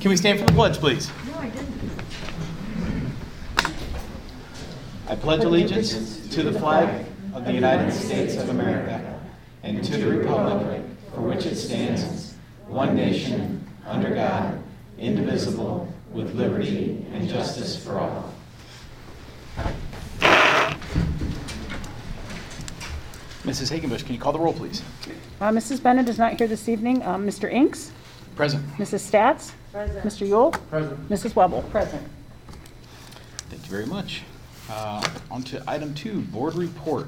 Can we stand for the pledge, please? No, I didn't. I pledge allegiance to the flag of the United States of America and to the republic for which it stands, one nation, under God, indivisible, with liberty and justice for all. Mrs. Hagenbush, can you call the roll, please? Mrs. Bennett is not here this evening. Mr. Inks? Present. Mrs. Stats? Present. Mr. Yule? Present. Mrs. Webble? Present. Thank you very much. On to item 2, board report.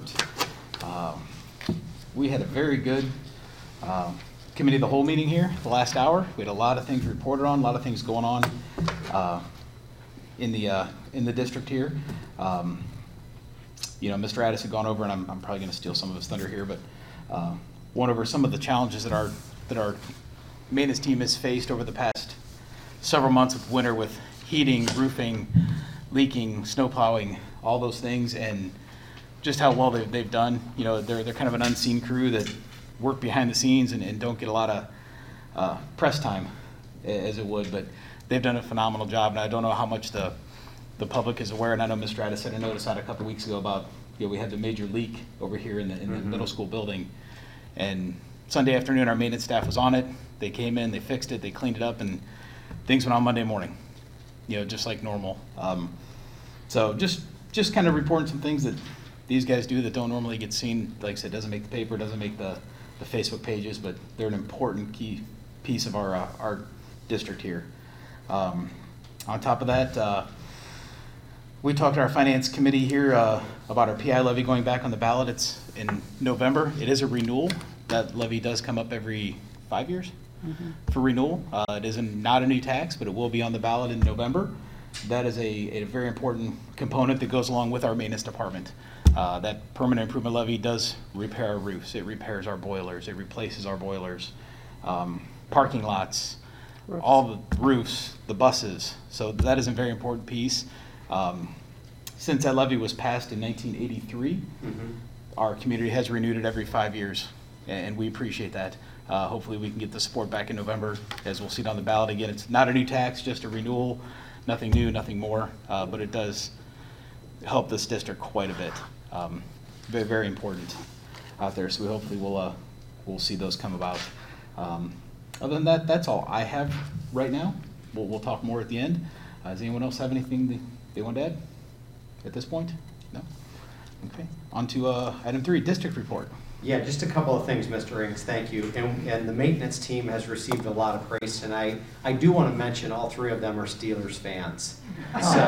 We had a very good committee of the whole meeting here the last hour. We had a lot of things reported on, a lot of things going on in the district here. Mr. Addis had gone over, and I'm probably going to steal some of his thunder here, but went over some of the challenges that our maintenance team has faced over the past several months of winter with heating, roofing, leaking, snow plowing, all those things, and just how well they've done. They're kind of an unseen crew that work behind the scenes and don't get a lot of press time as it would, but they've done a phenomenal job, and I don't know how much the public is aware, and I know Mr. Addis sent a notice out a couple weeks ago about, we had the major leak over here in the middle school building, and Sunday afternoon our maintenance staff was on it. They came in, they fixed it, they cleaned it up, and things went on Monday morning, just like normal. So just kind of reporting some things that these guys do that don't normally get seen. Like I said, doesn't make the paper, doesn't make the Facebook pages, but they're an important key piece of our district here. On top of that, we talked to our finance committee here about our PI levy going back on the ballot. It's in November. It is a renewal. That levy does come up every 5 years for renewal. It is not a new tax, but it will be on the ballot in November. That is a very important component that goes along with our maintenance department. That permanent improvement levy does repair our roofs. It repairs our boilers. It replaces our boilers, parking lots, all the roofs, the buses. So that is a very important piece. Since that levy was passed in 1983, our community has renewed it every 5 years, and we appreciate that. Hopefully we can get the support back in November, as we'll see it on the ballot again. It's not a new tax, just a renewal, nothing new, nothing more, but it does help this district quite a bit. Very, very important out there, so we hopefully we'll see those come about. Other than that, that's all I have right now. We'll talk more at the end. Does anyone else have anything they want to add at this point? No? Okay. On to item 3, district report. Yeah, just a couple of things, Mr. Inks. Thank you. And the maintenance team has received a lot of praise tonight. I do want to mention all 3 of them are Steelers fans. So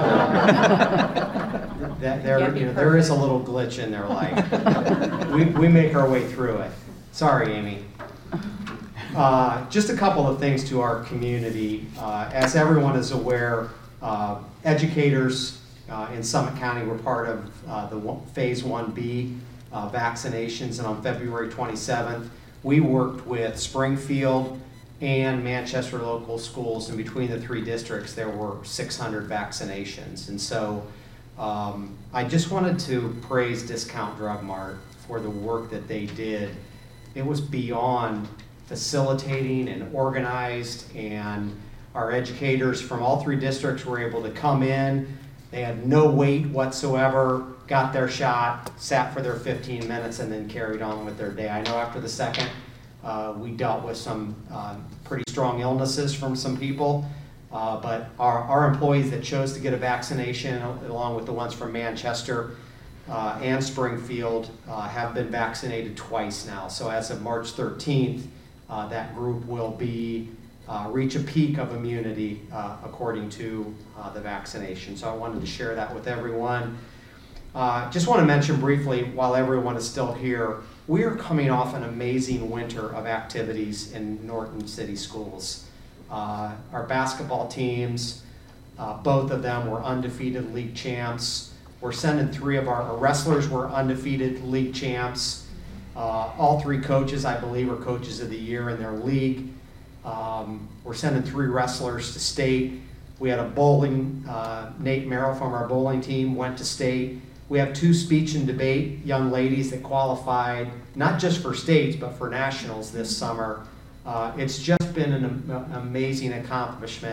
there is a little glitch in their life. We make our way through it. Sorry, Amy. Just a couple of things to our community. As everyone is aware, educators in Summit County were part of the Phase 1B vaccinations, and on February 27th, we worked with Springfield and Manchester local schools, and between the 3 districts, there were 600 vaccinations. And so I just wanted to praise Discount Drug Mart for the work that they did. It was beyond facilitating and organized, and our educators from all 3 districts were able to come in. They had no wait whatsoever, got their shot, sat for their 15 minutes, and then carried on with their day. I know after the second, we dealt with some pretty strong illnesses from some people, but our employees that chose to get a vaccination, along with the ones from Manchester and Springfield, have been vaccinated twice now. So as of March 13th, that group will reach a peak of immunity according to the vaccination. So I wanted to share that with everyone. Just want to mention briefly, while everyone is still here, we are coming off an amazing winter of activities in Norton City Schools. Our basketball teams, both of them were undefeated league champs. We're sending 3 of our wrestlers were undefeated league champs. All 3 coaches, I believe, are coaches of the year in their league. We're sending 3 wrestlers to state. We had a bowling, Nate Merrill from our bowling team went to state. We have 2 speech and debate young ladies that qualified, not just for states, but for nationals this summer. It's just been an amazing accomplishment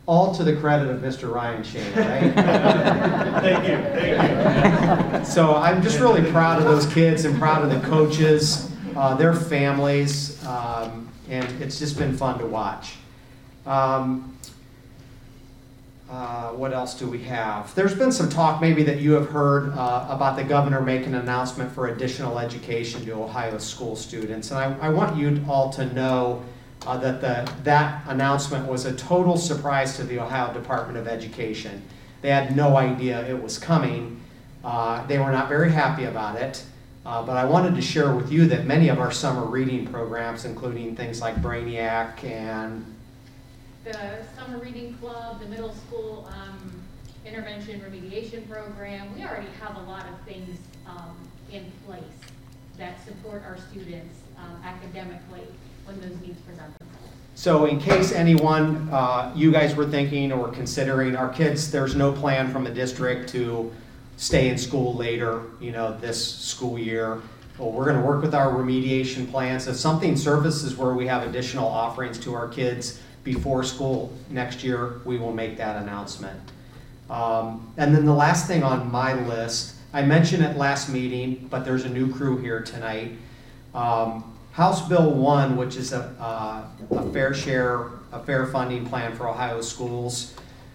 all to the credit of Mr. Ryan Shane, right? Thank you, thank you. So I'm just really proud of those kids and proud of the coaches, their families, and it's just been fun to watch. What else do we have? There's been some talk maybe that you have heard about the governor making an announcement for additional education to Ohio school students. And I want you all to know that announcement was a total surprise to the Ohio Department of Education. They had no idea it was coming. They were not very happy about it. But I wanted to share with you that many of our summer reading programs, including things like Brainiac and the summer reading club, the middle school intervention remediation program, we already have a lot of things in place that support our students academically when those needs present themselves. So in case anyone, you guys were thinking or considering our kids, there's no plan from the district to stay in school later, this school year. Well, we're going to work with our remediation plans. If something surfaces where we have additional offerings to our kids before school next year, we will make that announcement. And then the last thing on my list, I mentioned it last meeting, but there's a new crew here tonight. House Bill 1, which is a fair funding plan for Ohio schools.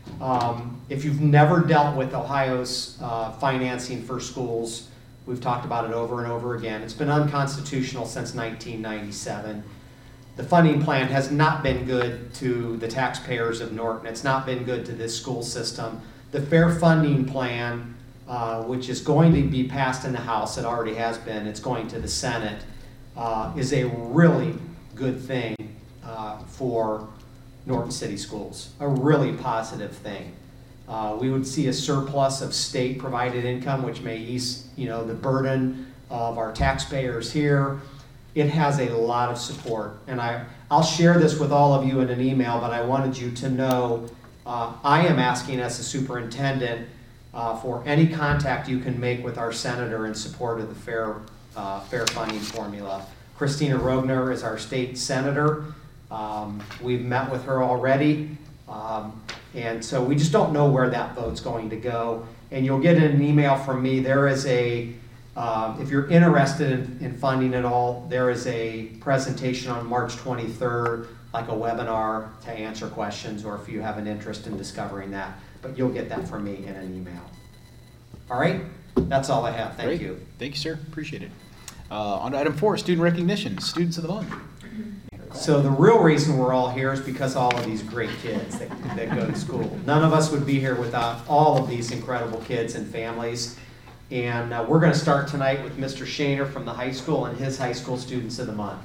If you've never dealt with Ohio's financing for schools, we've talked about it over and over again. It's been unconstitutional since 1997. The funding plan has not been good to the taxpayers of Norton. It's not been good to this school system. The fair funding plan, which is going to be passed in the House, it already has been, it's going to the Senate, is a really good thing for Norton City Schools, a really positive thing. We would see a surplus of state provided income, which may ease the burden of our taxpayers here. It has a lot of support, and I'll share this with all of you in an email, but I wanted you to know I am asking as a superintendent for any contact you can make with our senator in support of the fair funding formula. Christina Rogner is our state senator. We've met with her already, and so we just don't know where that vote's going to go. And you'll get an email from me. There is if you're interested in funding it all, there is a presentation on March 23rd, like a webinar to answer questions, or if you have an interest in discovering that. But you'll get that from me in an email. All right? That's all I have. Thank Great. you. Thank you, sir. Appreciate it. On to item 4, student recognition, students of the month. So the real reason we're all here is because of all of these great kids that go to school. None of us would be here without all of these incredible kids and families. And we're going to start tonight with Mr. Shaner from the high school and his high school students of the month.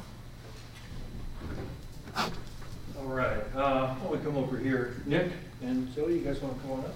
All right, why don't we come over here, Nick and Zoe, you guys want to come on up?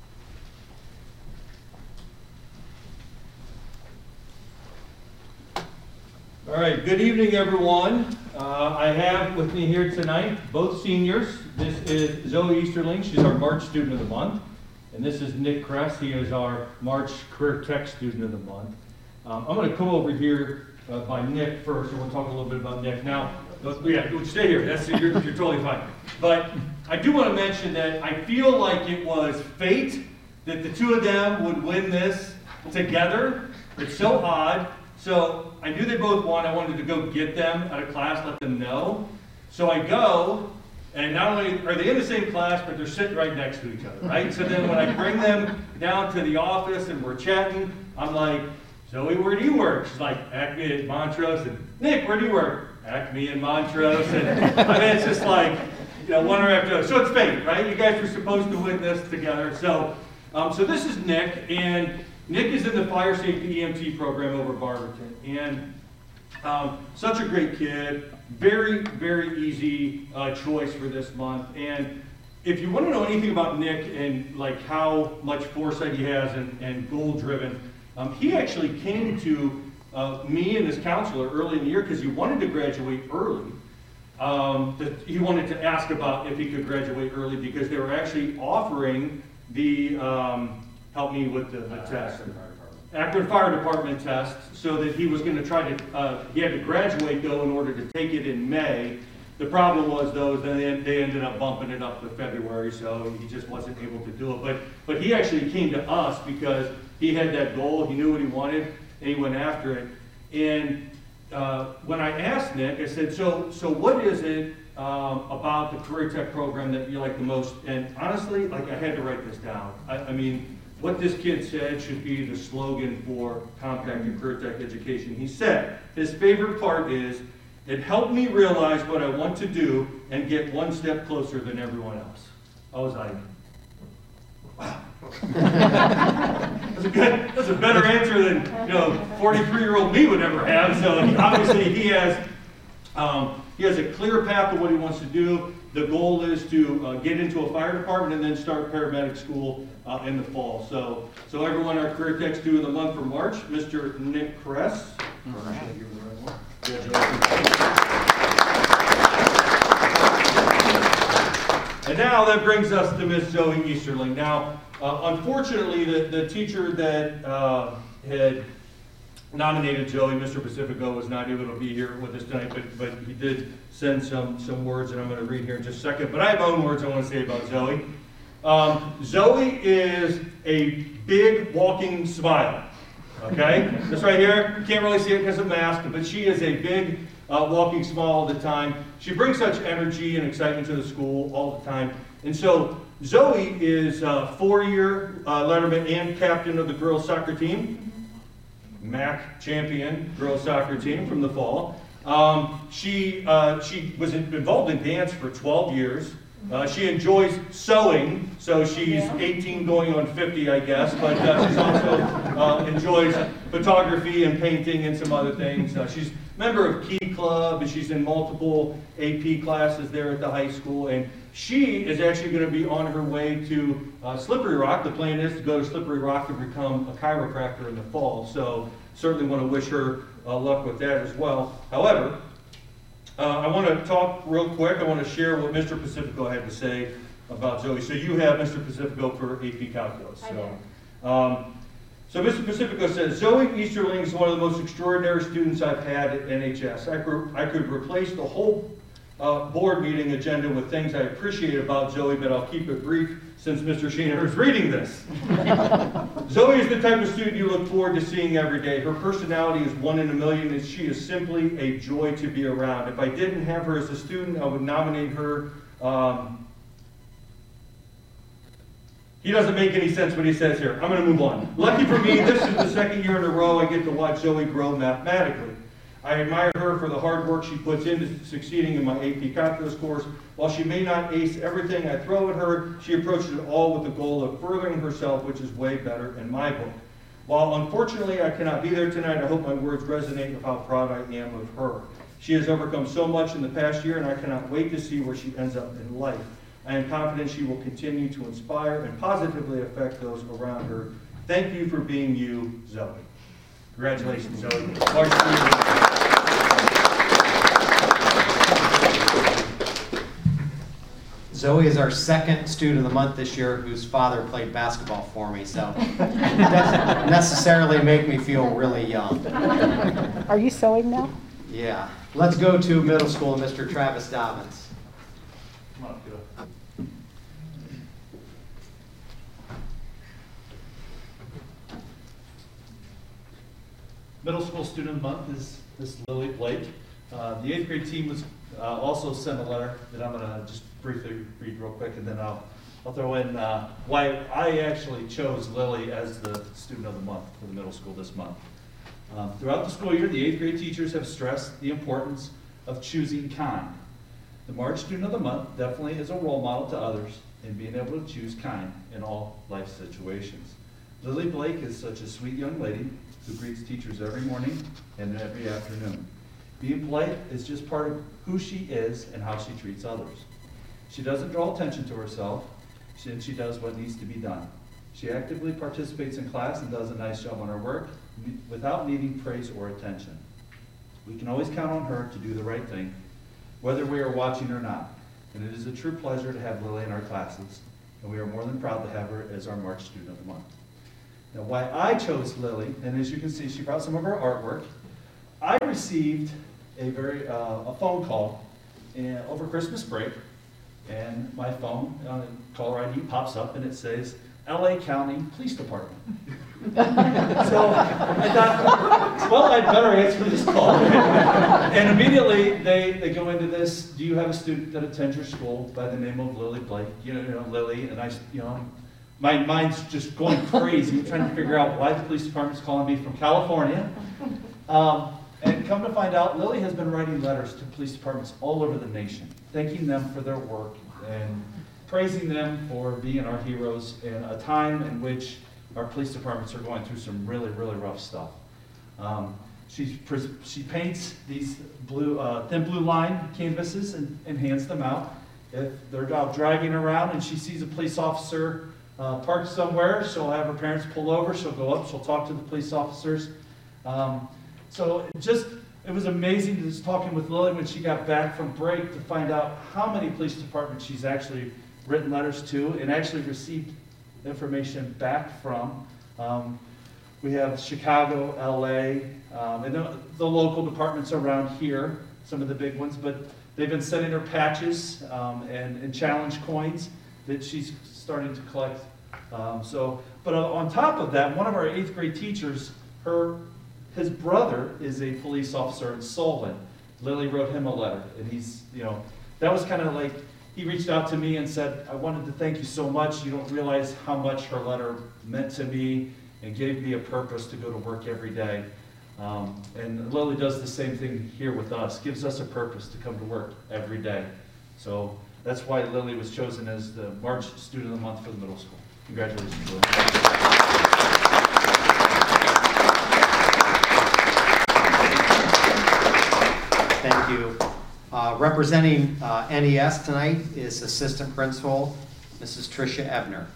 All right, good evening, everyone. I have with me here tonight both seniors. This is Zoe Easterling, she's our March student of the month. And this is Nick Kress, he is our March Career Tech student of the month. I'm going to come over here by Nick first, and we'll talk a little bit about Nick. Now, yeah, stay here, you're totally fine. But I do want to mention that I feel like it was fate that the two of them would win this together. It's so odd. So I knew they both won. I wanted to go get them out of class, let them know. So I go, and not only are they in the same class, but they're sitting right next to each other, right? So then when I bring them down to the office and we're chatting, I'm like, Zoe, where do you work? She's like, Acme at Montrose. And Nick, where do you work? Acme and Montrose. And I mean, it's just like, one right after the other. So it's fate, right? You guys were supposed to win this together. So, so this is Nick, and Nick is in the fire safety EMT program over Barberton. And such a great kid, very, very easy choice for this month. And if you want to know anything about Nick and like how much foresight he has and goal-driven, he actually came to me and his counselor early in the year because he wanted to graduate early. He wanted to ask about if he could graduate early because they were actually offering the, help me with the test. Akron Fire Department test, so that he was going to try to, he had to graduate though in order to take it in May, The problem was though, then they ended up bumping it up to February, so he just wasn't able to do it. But he actually came to us because he had that goal, he knew what he wanted, and he went after it. And when I asked Nick, I said, so what is it about the Career Tech program that you like the most? And honestly, like, I had to write this down. I mean, what this kid said should be the slogan for Compact and Career Tech education. He said his favorite part is, it helped me realize what I want to do and get one step closer than everyone else. I was like, wow. That's a better answer than 43-year-old me would ever have. So obviously he has a clear path of what he wants to do. The goal is to get into a fire department and then start paramedic school in the fall. So everyone, our Career Tech Student of the Month for March, Mr. Nick Kress. All right. And now that brings us to Miss Zoe Easterling. Now, unfortunately, the teacher that had nominated Zoe, Mr. Pacifico, was not able to be here with us tonight, but he did send some words that I'm going to read here in just a second. But I have my own words I want to say about Zoe. Zoe is a big walking smile. Okay? This right here, you can't really see it because of mask, but she is a big walking smile all the time. She brings such energy and excitement to the school all the time. And so Zoe is a 4-year letterman and captain of the girls soccer team. MAC champion girls soccer team from the fall. She was involved in dance for 12 years. She enjoys sewing, so she's 18 going on 50, I guess, but she's also enjoys photography and painting and some other things. She's a member of Key Club, and she's in multiple AP classes there at the high school, and she is actually going to be on her way to Slippery Rock. The plan is to go to Slippery Rock and become a chiropractor in the fall, so certainly want to wish her luck with that as well. However, I want to talk real quick. I want to share what Mr. Pacifico had to say about Zoe. So you have Mr. Pacifico for AP Calculus. So Mr. Pacifico says, Zoe Easterling is one of the most extraordinary students I've had at NHS. I could replace the whole board meeting agenda with things I appreciate about Zoe, but I'll keep it brief since Mr. Sheener is reading this. Zoe is the type of student you look forward to seeing every day. Her personality is one in a million, and she is simply a joy to be around. If I didn't have her as a student, I would nominate her. He doesn't make any sense what he says here. I'm going to move on. Lucky for me, this is the second year in a row I get to watch Zoe grow mathematically. I admire her for the hard work she puts into succeeding in my AP Calculus course. While she may not ace everything I throw at her, she approaches it all with the goal of furthering herself, which is way better in my book. While unfortunately I cannot be there tonight, I hope my words resonate with how proud I am of her. She has overcome so much in the past year, and I cannot wait to see where she ends up in life. I am confident she will continue to inspire and positively affect those around her. Thank you for being you, Zoe. Congratulations, Zoe. Zoe is our second student of the month this year whose father played basketball for me, so it doesn't necessarily make me feel really young. Are you sewing now? Yeah. Let's go to middle school, Mr. Travis Dobbins. Come on, Joe. Middle school student of the month is Miss Lily Blake. The 8th grade team was also sent a letter that I'm going to just briefly read real quick, and then I'll throw in why I actually chose Lily as the student of the month for the middle school this month. Throughout the school year, the 8th grade teachers have stressed the importance of choosing kind. The March student of the month definitely is a role model to others in being able to choose kind in all life situations. Lily Blake is such a sweet young lady who greets teachers every morning and every afternoon. Being polite is just part of who she is and how she treats others. She doesn't draw attention to herself, and she does what needs to be done. She actively participates in class and does a nice job on her work without needing praise or attention. We can always count on her to do the right thing, whether we are watching or not. And it is a true pleasure to have Lily in our classes, and we are more than proud to have her as our March student of the month. Now, why I chose Lily, and as you can see, she brought some of her artwork. I received a phone call, over Christmas break, and my phone, caller ID pops up, and it says, LA County Police Department. So I thought, well, I'd better answer this call. And immediately they go into this, do you have a student that attends your school by the name of Lily Blake? You know, Lily, and my mind's just going crazy, trying to figure out why the police department's calling me from California. And come to find out, Lily has been writing letters to police departments all over the nation, thanking them for their work and praising them for being our heroes in a time in which our police departments are going through some really, really rough stuff. She paints these thin blue line canvases and hands them out. If they're out driving around and she sees a police officer parked somewhere, she'll have her parents pull over, she'll go up, she'll talk to the police officers. So it was amazing just talking with Lily when she got back from break to find out how many police departments she's actually written letters to and actually received information back from. We have Chicago, LA, and the local departments around here, some of the big ones, but they've been sending her patches and challenge coins that she's starting to collect. But on top of that, one of our 8th grade teachers, his brother is a police officer in Solon. Lily wrote him a letter, and that was kind of like, he reached out to me and said, I wanted to thank you so much. You don't realize how much her letter meant to me and gave me a purpose to go to work every day. And Lily does the same thing here with us, gives us a purpose to come to work every day. So that's why Lily was chosen as the March Student of the Month for the middle school. Congratulations, Lily. Thank you. Representing NES tonight is Assistant Principal Mrs. Tricia Ebner.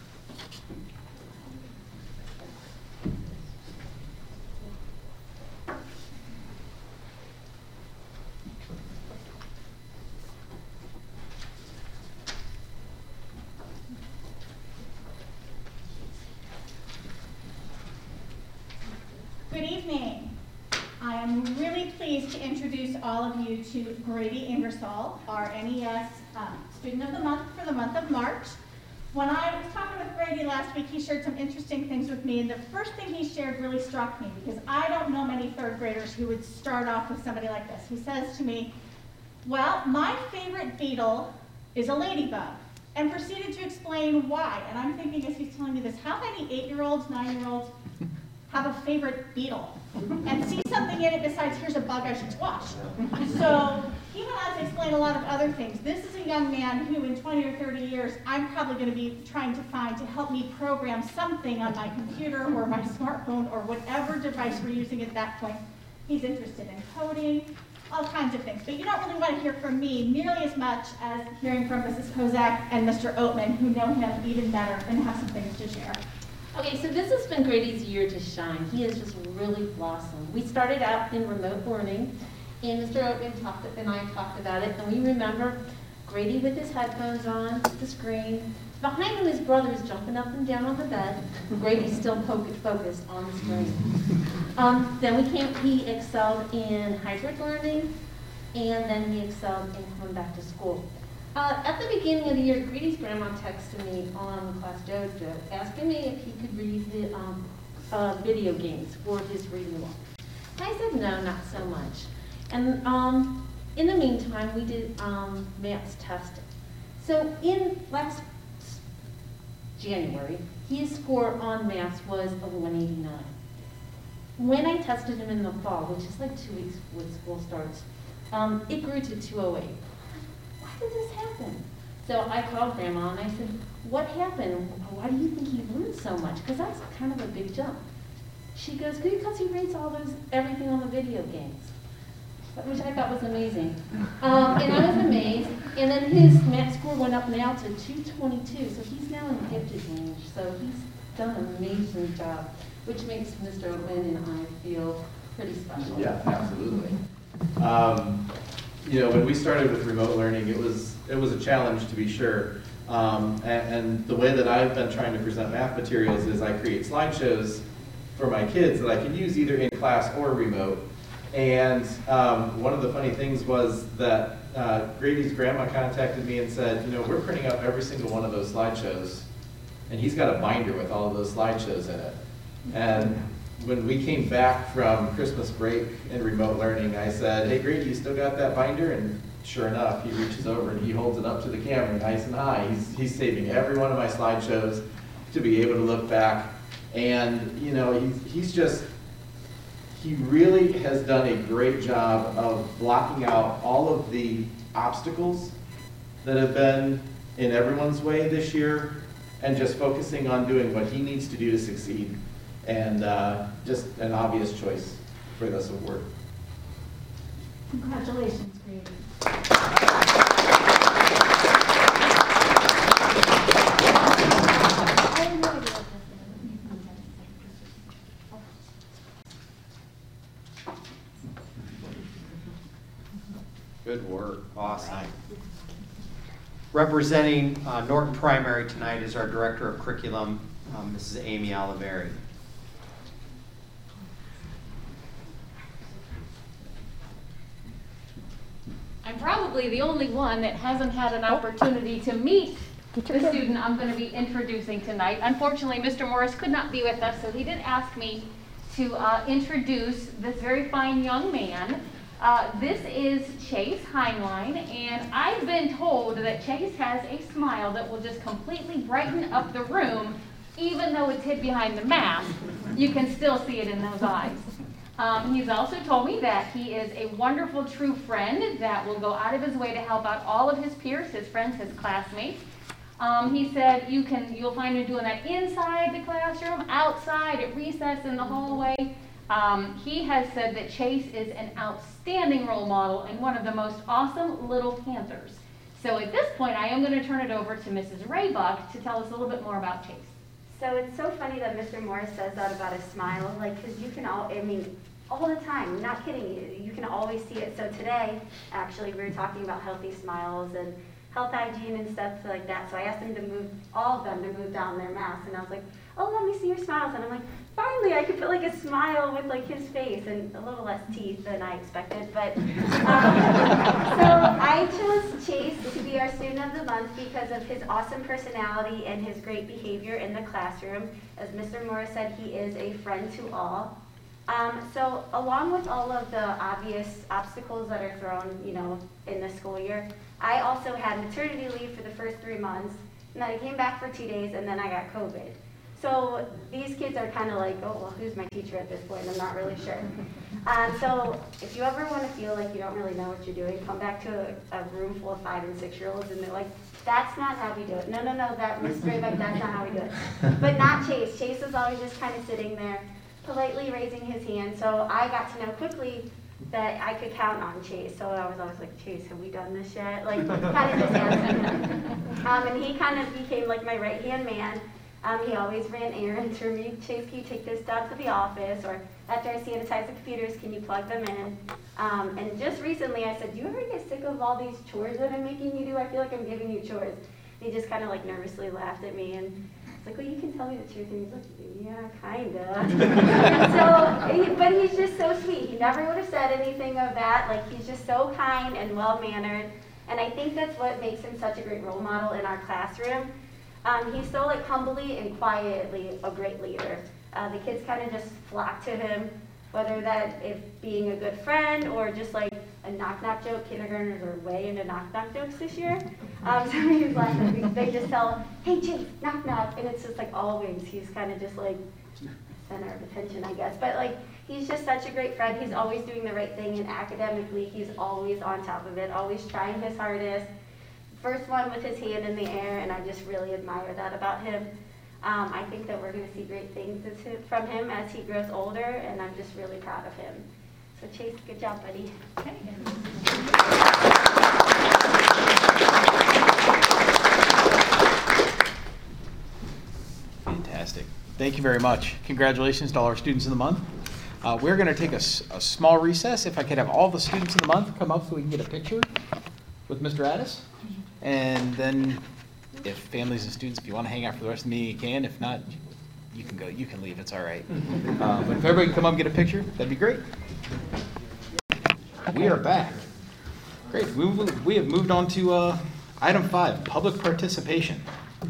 Good evening. I am really pleased to introduce all of you to Grady Ingersoll, our NES Student of the Month for the month of March. When I was talking with Grady last week, he shared some interesting things with me, and the first thing he shared really struck me because I don't know many 3rd graders who would start off with somebody like this. He says to me, well, my favorite beetle is a ladybug, and proceeded to explain why. And I'm thinking as he's telling me this, how many 8-year-olds, 9-year-olds have a favorite beetle and see something in it besides, here's a bug I should squash. So he went on to explain a lot of other things. This is a young man who in 20 or 30 years, I'm probably going to be trying to find to help me program something on my computer or my smartphone or whatever device we're using at that point. He's interested in coding, all kinds of things. But you don't really want to hear from me nearly as much as hearing from Mrs. Kozak and Mr. Oatman, who know him even better and have some things to share. Okay, so this has been Grady's year to shine. He has just really blossomed. We started out in remote learning, and Mr. Oatman and I talked about it, and we remember Grady with his headphones on, the screen. Behind him, his brother is jumping up and down on the bed. Grady's still focused on the screen. Then he excelled in hybrid learning, and then he excelled in coming back to school. At the beginning of the year, Grady's grandma texted me on Class Dojo asking me if he could read the video games for his reading log. I said no, not so much. And in the meantime, we did maths testing. So in last January, his score on maths was a 189. When I tested him in the fall, which is like 2 weeks when school starts, it grew to 208. Why did this happen? So I called Grandma and I said, what happened? Why do you think he learned so much? Because that's kind of a big jump. She goes, because he reads everything on the video games, which I thought was amazing. And I was amazed. And then his math score went up now to 222, so he's now in the gifted range. So he's done an amazing job, which makes Mr. Oatman and I feel pretty special. Yeah, absolutely. When we started with remote learning, it was a challenge to be sure. And the way that I've been trying to present math materials is I create slideshows for my kids that I can use either in class or remote. And one of the funny things was that Grady's grandma contacted me and said, you know, we're printing up every single one of those slideshows, and he's got a binder with all of those slideshows in it. And when we came back from Christmas break and remote learning, I said, hey Grady, you still got that binder? And sure enough, he reaches over and he holds it up to the camera nice and high. He's saving every one of my slideshows to be able to look back. And you know, he really has done a great job of blocking out all of the obstacles that have been in everyone's way this year and just focusing on doing what he needs to do to succeed. And just an obvious choice for this award. Congratulations, Grady. Good work. Awesome. Representing Norton Primary tonight is our Director of Curriculum, Mrs. Amy Oliveri. I'm probably the only one that hasn't had an opportunity to meet the student I'm going to be introducing tonight. Unfortunately, Mr. Morris could not be with us, so he did ask me to introduce this very fine young man. This is Chase Heinlein, and I've been told that Chase has a smile that will just completely brighten up the room, even though it's hid behind the mask. You can still see it in those eyes. He's also told me that he is a wonderful true friend that will go out of his way to help out all of his peers, his friends, his classmates. He said you'll find him doing that inside the classroom, outside, at recess, in the hallway. He has said that Chase is an outstanding role model and one of the most awesome little Panthers. So at this point, I am going to turn it over to Mrs. Raybuck to tell us a little bit more about Chase. So it's so funny that Mr. Morris says that about a smile, like, because you can all the time, not kidding you, you can always see it. So today, actually, we were talking about healthy smiles and health hygiene and stuff like that. So I asked them to move, all of them, to move down their masks. And I was like, oh, let me see your smiles. And I'm like, finally, I could put like a smile with like his face and a little less teeth than I expected. But so I chose Chase to be our student of the month because of his awesome personality and his great behavior in the classroom. As Mr. Morris said, he is a friend to all. So along with all of the obvious obstacles that are thrown, in the school year, I also had maternity leave for the first 3 months, and then I came back for 2 days, and then I got COVID. So these kids are kind of like, oh, well, who's my teacher at this point? I'm not really sure. So if you ever want to feel like you don't really know what you're doing, come back to a room full of 5- and 6-year-olds, and they're like, that's not how we do it. No, that Miss Graybuck, that's not how we do it. But not Chase. Chase is always just kind of sitting there, politely raising his hand. So I got to know quickly that I could count on Chase. So I was always like, Chase, have we done this yet? Like, kind of just asking him. And he kind of became like my right-hand man. He always ran errands for me. Chase, can you take this down to the office? Or after I sanitize the computers, can you plug them in? And just recently I said, do you ever get sick of all these chores that I'm making you do? I feel like I'm giving you chores. And he just kind of like nervously laughed at me. And it's like, well, you can tell me the truth. And he's like, yeah, kind of. But he's just so sweet. He never would have said anything of that. Like, he's just so kind and well-mannered. And I think that's what makes him such a great role model in our classroom. He's so like humbly and quietly a great leader. The kids kind of just flock to him, whether that if being a good friend or just like a knock-knock joke. Kindergartners are way into knock-knock jokes this year. So he was laughing. They just tell, hey Chase, knock-knock, and it's just like always. He's kind of just like center of attention, I guess. But like, he's just such a great friend. He's always doing the right thing, and academically, he's always on top of it, always trying his hardest. First one with his hand in the air, and I just really admire that about him. I think that we're going to see great things from him as he grows older, and I'm just really proud of him. So Chase, good job, buddy. Fantastic. Thank you very much. Congratulations to all our students in the month. We're going to take a small recess. If I could have all the students in the month come up so we can get a picture with Mr. Addis. And then if families and students, if you want to hang out for the rest of the meeting, you can. If not, you can go. You can leave. It's all right. But if everybody can come up and get a picture, that'd be great. We are back. Great. We have moved on to item 5, public participation.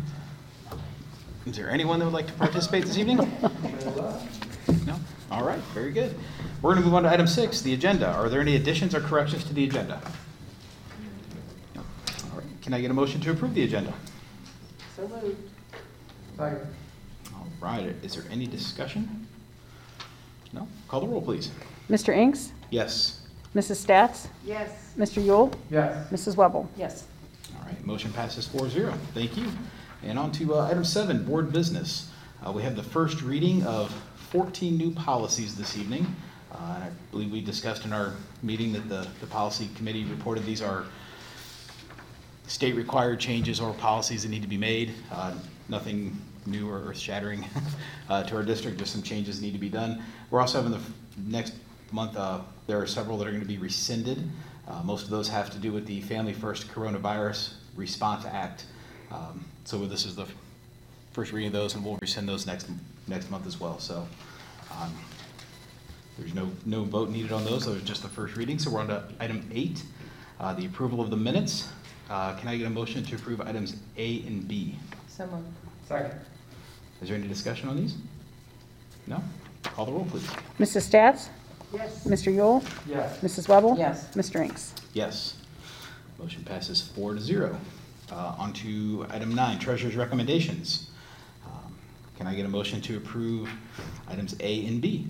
Is there anyone that would like to participate this evening? No? All right, very good. We're going to move on to item 6, the agenda. Are there any additions or corrections to the agenda? No. All right. Can I get a motion to approve the agenda? So moved. All right. Is there any discussion? No? Call the roll, please. Mr. Inks? Yes. Mrs. Stats? Yes. Mr. Yule? Yes. Mrs. Webble? Yes. All right, motion passes 4-0. Thank you. And on to item 7, board business. We have the first reading of 14 new policies this evening. And I believe we discussed in our meeting that the policy committee reported these are state-required changes or policies that need to be made. Nothing new or earth-shattering to our district, just some changes need to be done. We're also having the next month, there are several that are going to be rescinded. Most of those have to do with the Family First Coronavirus Response Act. So this is the first reading of those, and we'll rescind those next month as well. So there's no vote needed on those. Those are just the first reading. So we're on to item 8, the approval of the minutes. Can I get a motion to approve items A and B? So moved. Second. Is there any discussion on these? No? Call the roll, please. Mrs. Stats? Yes. Mr. Yule? Yes. Mrs. Webble? Yes. Mr. Inks? Yes. Motion passes 4-0. On to item 9, treasurer's recommendations. Can I get a motion to approve items A and B?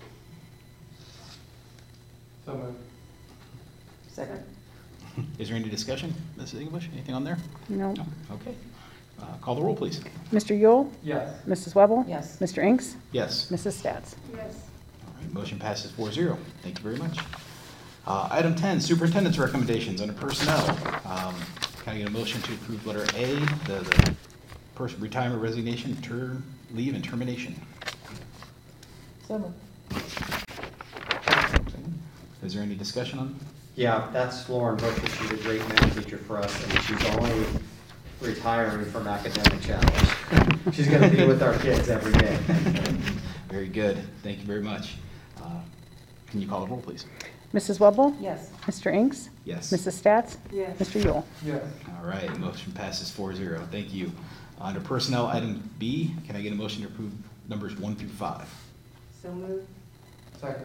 So moved. Second. Is there any discussion, Mrs. English? Anything on there? No. No? Okay. Call the roll, please. Mr. Yule? Yes. Mrs. Webble? Yes. Mr. Inks? Yes. Mrs. Stats? Yes. All right, motion passes 4-0. Thank you very much. Item 10, superintendent's recommendations under personnel. Can I get a motion to approve letter A, the person retirement, resignation, leave, and termination? So moved. Is there any discussion on? Yeah, that's Lauren Butcher. She's a great math teacher for us, and she's only retiring from academic challenge. She's going to be with our kids every day. Very good. Thank you very much. Can you call the roll, please? Mrs. Webble? Yes. Mr. Inks? Yes. Mrs. Stats? Yes. Mr. Yule? Yes. All right, motion passes 4-0. Thank you. Under personnel, item B, can I get a motion to approve numbers 1 through 5? So moved. Second.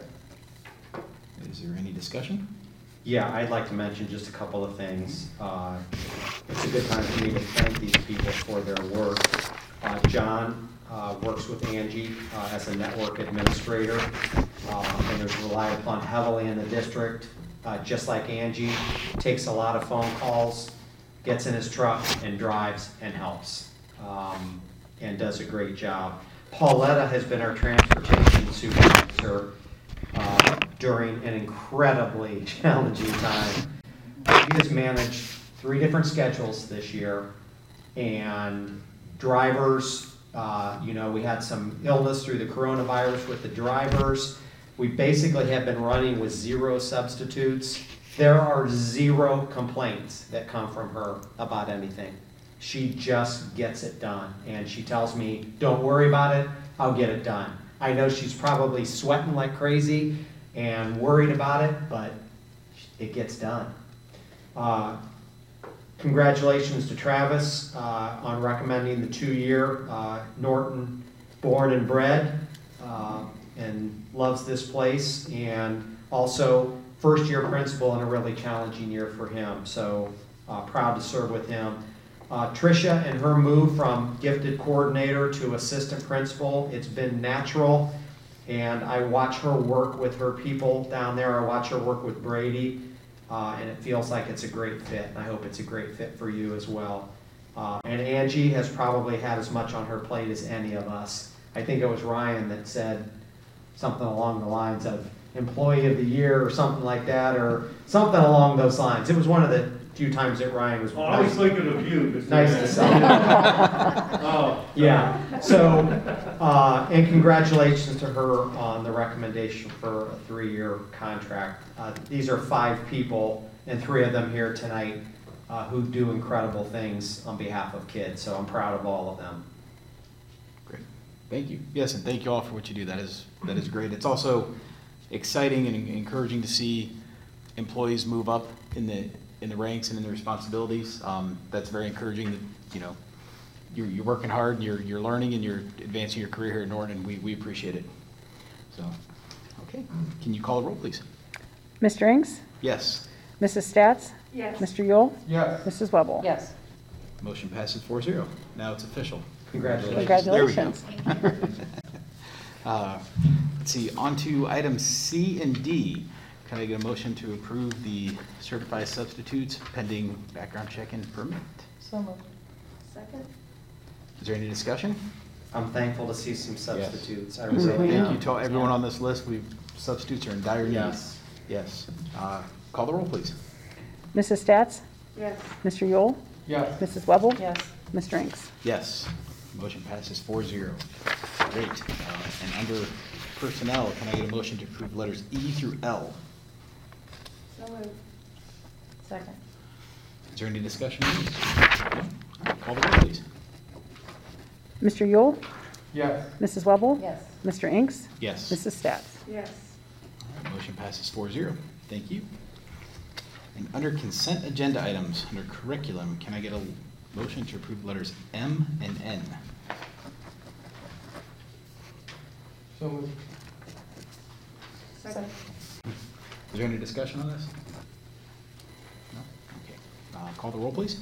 Is there any discussion? Yeah, I'd like to mention just a couple of things. It's a good time for me to thank these people for their work. John works with Angie as a network administrator and is relied upon heavily in the district. Just like Angie, takes a lot of phone calls, gets in his truck and drives and helps and does a great job. Pauletta has been our transportation supervisor during an incredibly challenging time. She has managed 3 different schedules this year, and drivers, we had some illness through the coronavirus with the drivers. We basically have been running with 0 substitutes. There are 0 complaints that come from her about anything. She just gets it done, and she tells me, don't worry about it, I'll get it done. I know she's probably sweating like crazy and worried about it, but it gets done. Congratulations to Travis on recommending the 2-year Norton born and bred and loves this place, and also first-year principal in a really challenging year for him. So proud to serve with him. Tricia and her move from gifted coordinator to assistant principal, it's been natural. And I watch her work with her people down there. I watch her work with Brady, and it feels like it's a great fit. And I hope it's a great fit for you as well. And Angie has probably had as much on her plate as any of us. I think it was Ryan that said something along the lines of employee of the year or something like that, or something along those lines. It was one of the few times that Ryan was I was thinking of you. Mr. nice to see. Oh. Yeah, so, and congratulations to her on the recommendation for a 3-year contract. These are 5 people, and 3 of them here tonight who do incredible things on behalf of kids, so I'm proud of all of them. Great. Thank you. Yes, and thank you all for what you do. That is great. It's also exciting and encouraging to see employees move up in the ranks and in the responsibilities. That's very encouraging that, you know, you're working hard, and you're learning, and you're advancing your career here at Norton, and we appreciate it. So, okay, can you call the roll, please? Mr. Inks? Yes. Mrs. Stats? Yes. Mr. Yule? Yes. Mrs. Webble? Yes. Motion passes 4-0. Now it's official. Congratulations. There we go. Congratulations. Let's see, on to items C and D. Can I get a motion to approve the certified substitutes pending background check and permit? So moved. Second? Is there any discussion? I'm thankful to see some substitutes. I So really thank am. you to everyone on this list. Substitutes are in dire need. Yes. Yes. Call the roll, please. Mrs. Stats? Yes. Mr. Yule? Yes. Mrs. Webble? Yes. Mr. Inks? Yes. Motion passes 4-0. Great. And under personnel, can I get a motion to approve letters E through L? So moved. Second? Is there any discussion? No? All right, call the roll, please. Mr. Yule? Yes. Mrs. Webble? Yes. Mr. Inks? Yes. Mrs. Stats? Yes. All right, motion passes 4-0. Thank you. And under consent agenda items, under curriculum, can I get a motion to approve letters M and N? So moved. Second. Is there any discussion on this? No? Okay. Call the roll, please.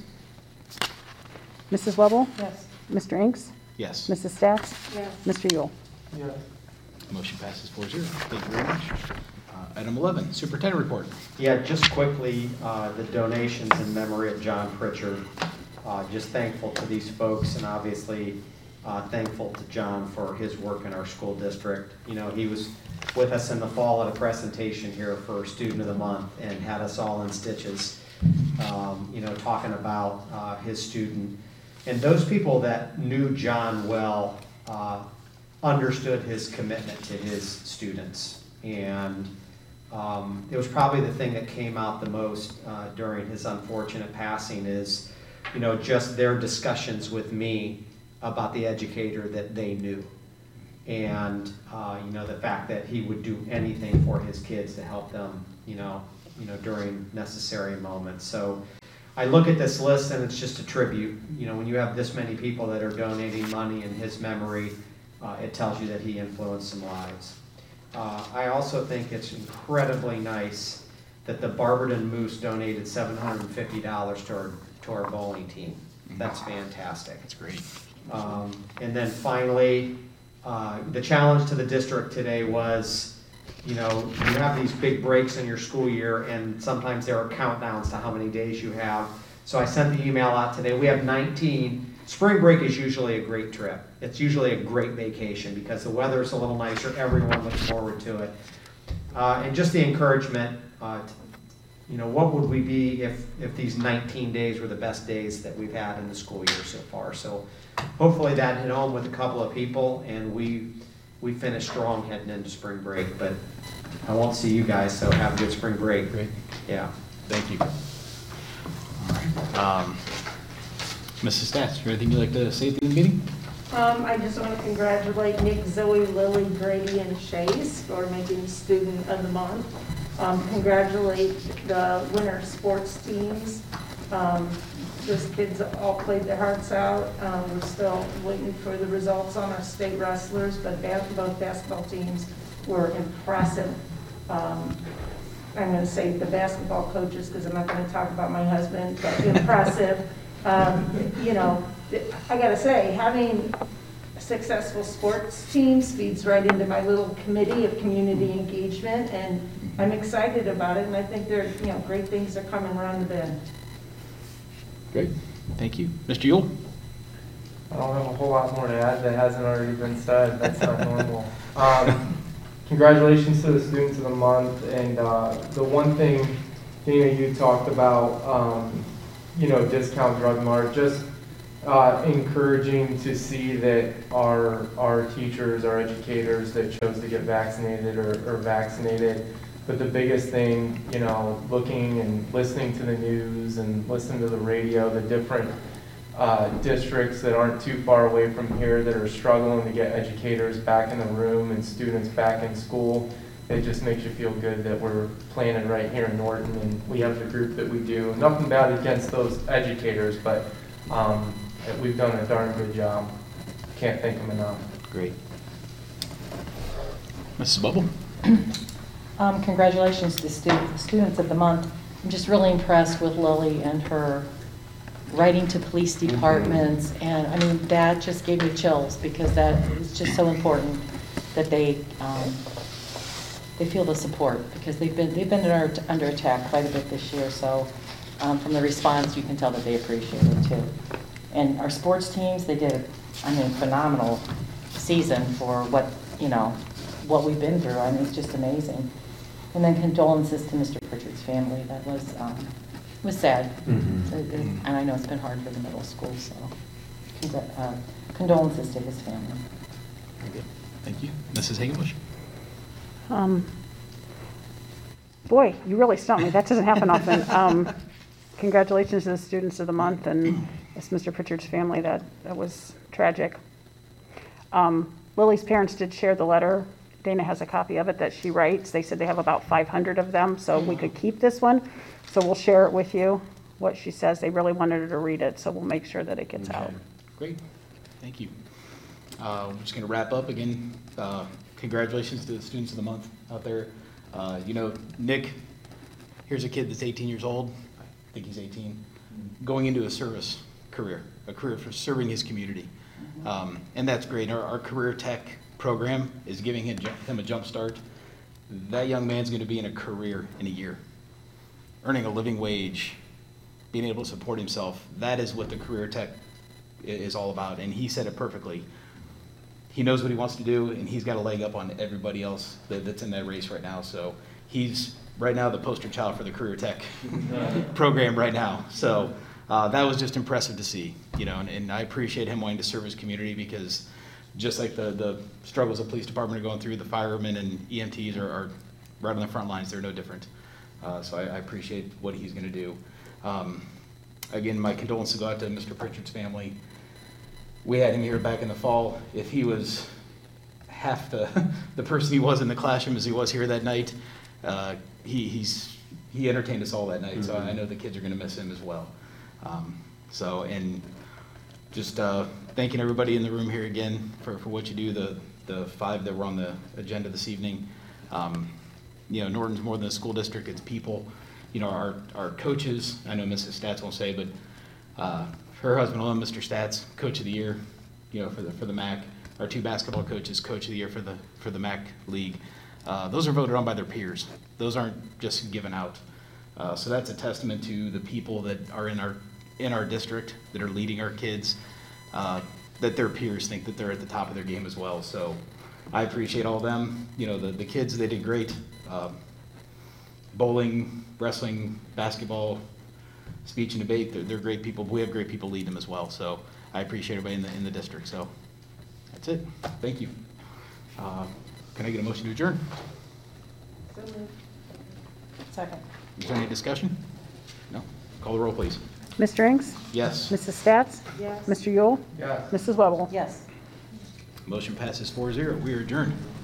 Mrs. Webble? Yes. Mr. Inks? Yes. Mrs. Stats? Yes. Mr. Yule? Yes. Motion passes 4-0. Thank you very much. Item 11, superintendent report. Yeah, just quickly, the donations in memory of John Pritchard. Just thankful to these folks, and obviously thankful to John for his work in our school district. You know, he was with us in the fall at a presentation here for Student of the Month and had us all in stitches, you know, talking about his student. And those people that knew John well understood his commitment to his students. And it was probably the thing that came out the most during his unfortunate passing is, you know, just their discussions with me about the educator that they knew. And, you know, the fact that he would do anything for his kids to help them, you know, during necessary moments. So I look at this list and it's just a tribute. You know, when you have this many people that are donating money in his memory, it tells you that he influenced some lives. I also think it's incredibly nice that the Barberton Moose donated $750 to our bowling team. That's fantastic. That's great. And then finally, the challenge to the district today was, you know, you have these big breaks in your school year, and sometimes there are countdowns to how many days you have. So I sent the email out today. We have 19. Spring break is usually a great trip. It's usually a great vacation because the weather's a little nicer. Everyone looks forward to it. And just the encouragement, you know, what would we be if these 19 days were the best days that we've had in the school year so far? So hopefully that hit home with a couple of people, and we finished strong heading into spring break. But I won't see you guys, so have a good spring break. Great. Yeah. Thank you. All right. Mrs. Stats, is there anything you'd like to say at the end of the meeting? I just want to congratulate Nick, Zoe, Lily, Grady, and Chase for making Student of the Month. Congratulate the winter sports teams. Those kids all played their hearts out. We're still waiting for the results on our state wrestlers, but both basketball teams were impressive. I'm going to say the basketball coaches because I'm not going to talk about my husband, but impressive. You know, I got to say, having successful sports teams feeds right into my little committee of community engagement, and I'm excited about it, and I think there, you know, great things are coming around the bend. Great. Thank you. Mr. Yule? I don't have a whole lot more to add that hasn't already been said. That's not normal. Congratulations to the Students of the Month, and the one thing, Dana, you talked about, you know, Discount Drug Mart, just encouraging to see that our teachers, our educators that chose to get vaccinated are vaccinated. But the biggest thing, you know, looking and listening to the news and listening to the radio, the different districts that aren't too far away from here that are struggling to get educators back in the room and students back in school. it just makes you feel good that we're planning right here in Norton, and we have the group that we do. Nothing bad against those educators, but we've done a darn good job. Can't thank them enough. Great. Mrs. Bubble? Congratulations to students of the month. I'm just really impressed with Lily and her writing to police departments, and I mean, that just gave me chills, because that is just so important that they feel the support, because they've been under attack quite a bit this year. So from the response, you can tell that they appreciate it too. And our sports teams, they did, I mean, phenomenal season for what we've been through. I mean, it's just amazing. And then condolences to Mr. Pritchard's family. That was sad. And I know it's been hard for the middle school, so condolences to his family. Very good. Thank you. Mrs. Hagenbush? Boy, you really stumped me. That doesn't happen often. Congratulations to the students of the month, and it's Mr. Pritchard's family. That was tragic. Lily's parents did share the letter. Dana has a copy of it that she writes. They said they have about 500 of them, so we could keep this one. So we'll share it with you, what she says. They really wanted her to read it, so we'll make sure that it gets out. Great. Thank you. We're just going to wrap up again. Congratulations to the students of the month out there. Nick, here's a kid that's 18 years old. I think he's 18, going into a service career, a career for serving his community. And that's great. Our career tech program is giving him a jump start. That young man's going to be in a career in a year, earning a living wage, being able to support himself. That is what the career tech is all about. And he said it perfectly. He knows what he wants to do, and he's got a leg up on everybody else that's in that race right now. So he's right now the poster child for the career tech program right now. So that was just impressive to see, and I appreciate him wanting to serve his community, because just like the struggles the police department are going through, the firemen and EMTs are right on the front lines. They're no different. So I appreciate what he's going to do. Again, my condolences go out to Mr. Pritchard's family. We had him here back in the fall. If he was half the person he was in the classroom as he was here that night, he entertained us all that night. So I know the kids are going to miss him as well. And just thanking everybody in the room here again for what you do, the 5 that were on the agenda this evening. Norton's more than a school district, it's people. Our coaches, I know Mrs. Stats won't say, but her husband alone, Mr. Stats, Coach of the Year, for the MAC. Our 2 basketball coaches, Coach of the Year for the MAC League. Those are voted on by their peers. Those aren't just given out. So that's a testament to the people that are in our district, that are leading our kids, that their peers think that they're at the top of their game as well. So I appreciate all of them. The kids, they did great. Bowling, wrestling, basketball, speech and debate, they're great people. We have great people lead them as well. So I appreciate everybody in the district. So that's it. Thank you. Can I get a motion to adjourn? So moved. Second. Is there any discussion? No? Call the roll, please. Mr. Inks? Yes. Mrs. Stats? Yes. Mr. Yule? Yes. Mrs. Webble? Yes. Motion passes 4-0. We are adjourned.